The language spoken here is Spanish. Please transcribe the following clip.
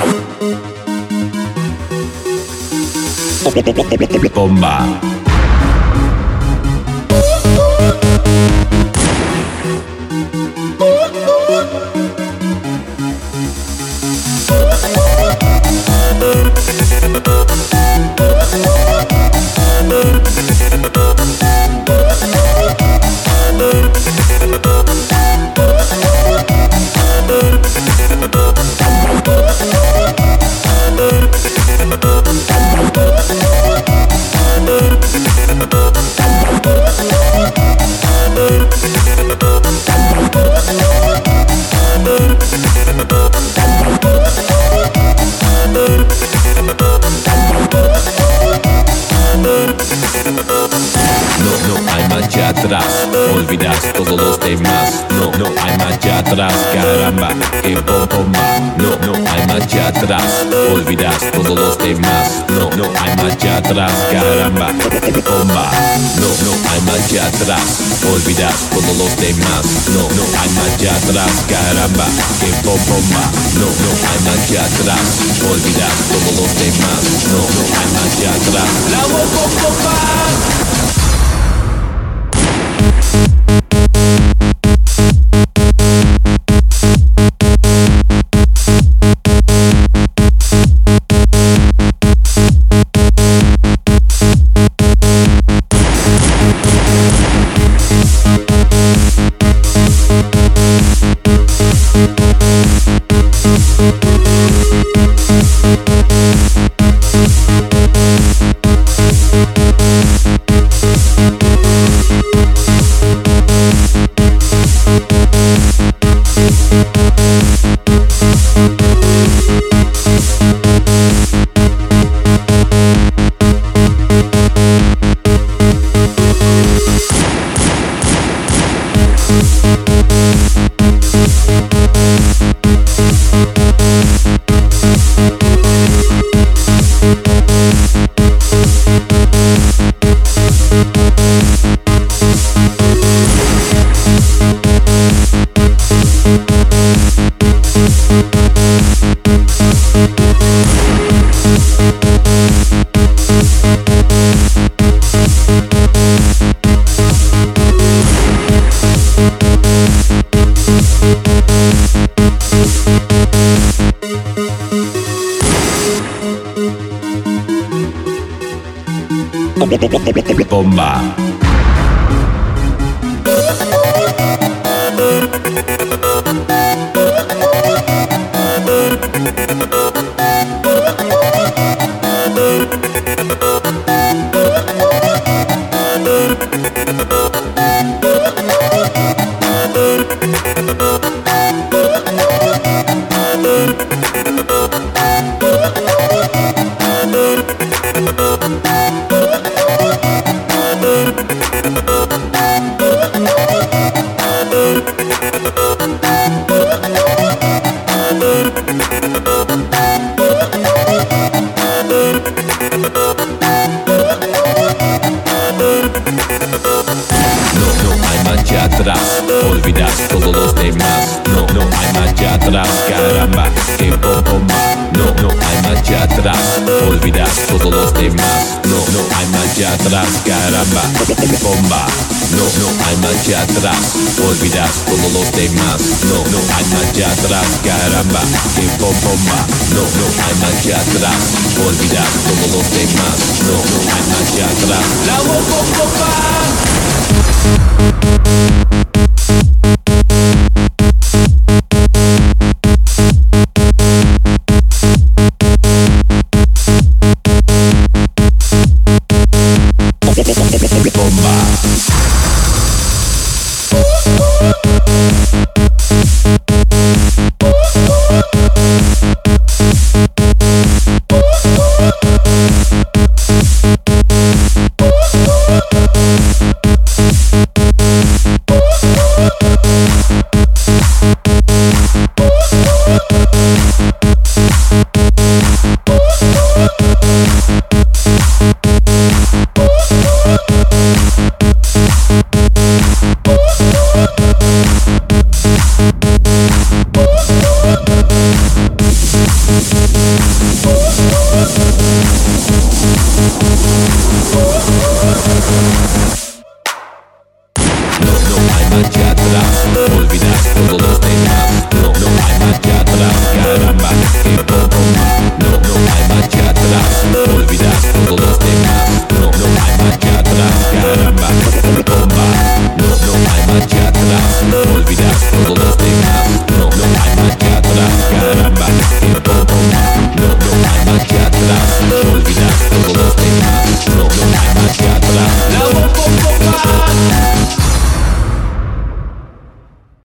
Bomba. No hay marcha atrás, olvidas todos los demás. No hay marcha atrás, caramba, que bomba. No hay marcha atrás, olvidas todos los demás. No hay marcha atrás, caramba, bomba. No hay marcha atrás, olvidas todos los demás. No hay marcha atrás, caramba, que bomba. No hay marcha atrás, olvidas todos los demás. No hay marcha atrás, la bomba. Bomba. Olvidas todos los demás. No hay marcha atrás, caramba, que bomba. No hay marcha atrás, olvidas todos los demás. No hay marcha atrás, caramba, bomba. No hay marcha atrás, olvidas todos los demás. No hay marcha atrás, caramba, que bomba. No hay marcha atrás, olvidas todos los demás. No hay marcha atrás, la bomba. Bomba. marcha atrás, olvidas todos los demás.